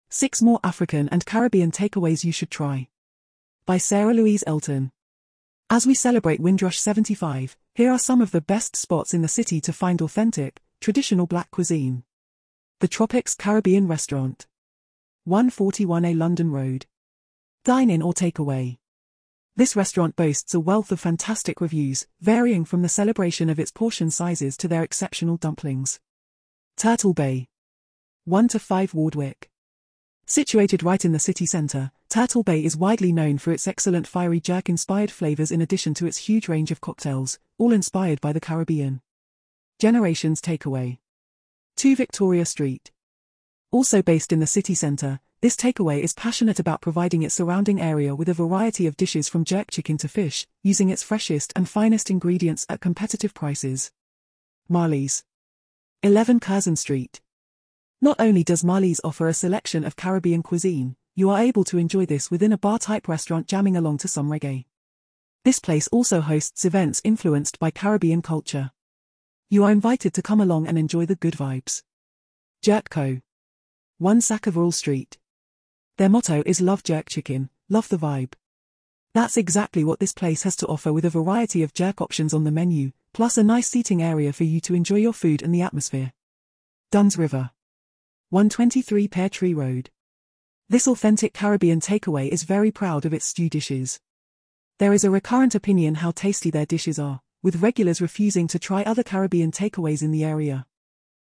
6 More African and Caribbean Takeaways You Should Try. By Sarah Louise Elton. As we celebrate Windrush 75, here are some of the best spots in the city to find authentic, traditional black cuisine. The Tropics Caribbean Restaurant. 141A London Road. Dine-in or takeaway. This restaurant boasts a wealth of fantastic reviews, varying from the celebration of its portion sizes to their exceptional dumplings. Turtle Bay. 1 to 5 Wardwick. Situated right in the city centre, Turtle Bay is widely known for its excellent fiery jerk-inspired flavours in addition to its huge range of cocktails, all inspired by the Caribbean. Generations Takeaway. 2 Victoria Street. Also based in the city centre, this takeaway is passionate about providing its surrounding area with a variety of dishes from jerk chicken to fish, using its freshest and finest ingredients at competitive prices. Marley's. 11 Curzon Street. Not only does Marley's offer a selection of Caribbean cuisine, you are able to enjoy this within a bar-type restaurant jamming along to some reggae. This place also hosts events influenced by Caribbean culture. You are invited to come along and enjoy the good vibes. Jerk Co. 1 Sackaville Street. Their motto is love jerk chicken, love the vibe. That's exactly what this place has to offer, with a variety of jerk options on the menu, plus a nice seating area for you to enjoy your food and the atmosphere. Dunn's River. 123 Pear Tree Road. This authentic Caribbean takeaway is very proud of its stew dishes. There is a recurrent opinion how tasty their dishes are, with regulars refusing to try other Caribbean takeaways in the area.